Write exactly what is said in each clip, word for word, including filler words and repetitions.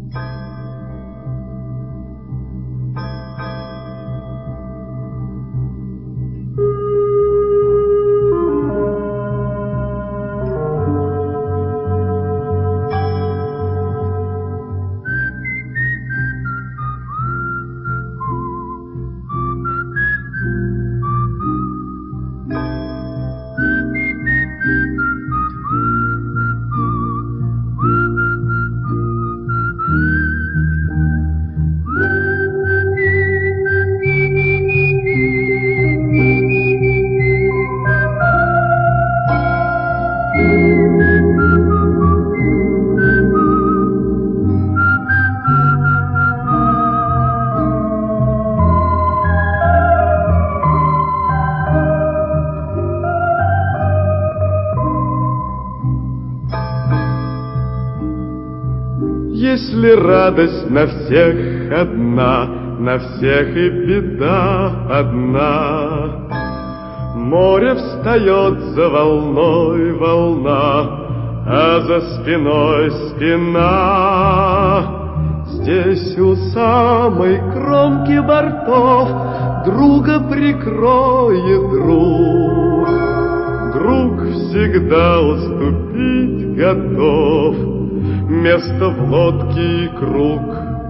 Если радость на всех одна, на всех и беда одна, море встает за волной волна, а за спиной спина. Здесь у самой кромки бортов друга прикроет друг. Друг всегда уступить готов, место в лодке и круг.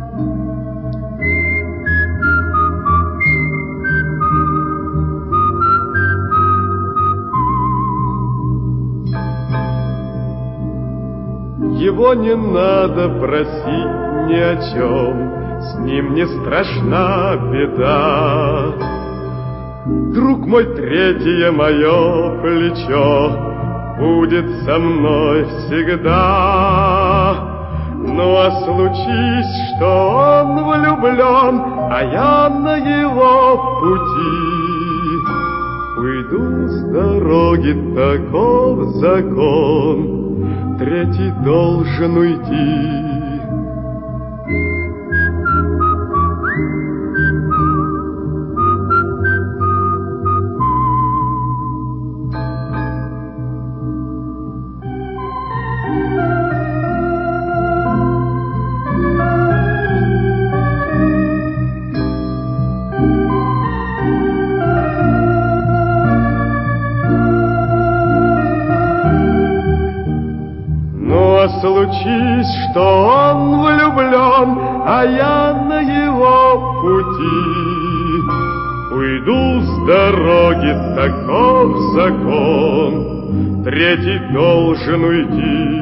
Его не надо просить ни о чем, с ним не страшна беда. Друг мой, третье мое плечо будет со мной всегда. Ну а случись, что он влюблен, а я на его пути, уйду с дороги, таков закон, третий должен уйти. Случись, что он влюблен, а я на его пути, уйду с дороги, таков закон, третий должен уйти.